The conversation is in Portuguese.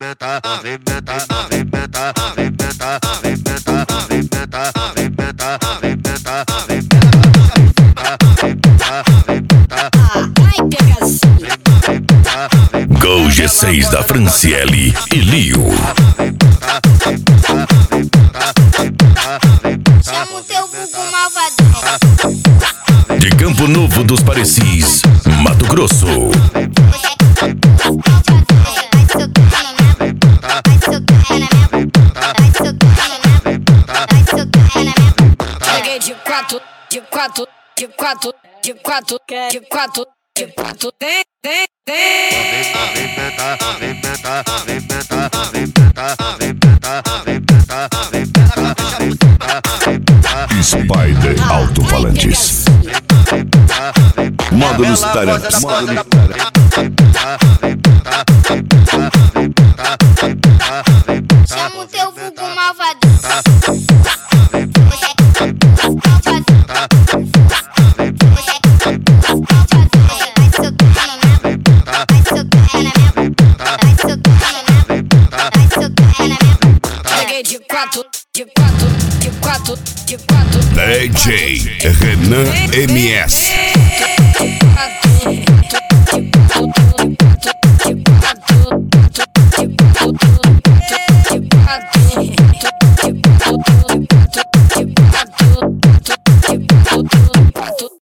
Go G6 da Franciele e Lio. Chama o teu vulgo malvadão. De Campo Novo dos Parecis, Mato Grosso. Cheguei de quatro, de quatro, de quatro, de quatro, de quatro, de quatro. Tem. Spider Alto-Falantes. Módulos Tarantes. Chama o teu vulgo malvadão. Cheguei de quatro, de quatro, de quatro, de quatro. DJ Renan MS.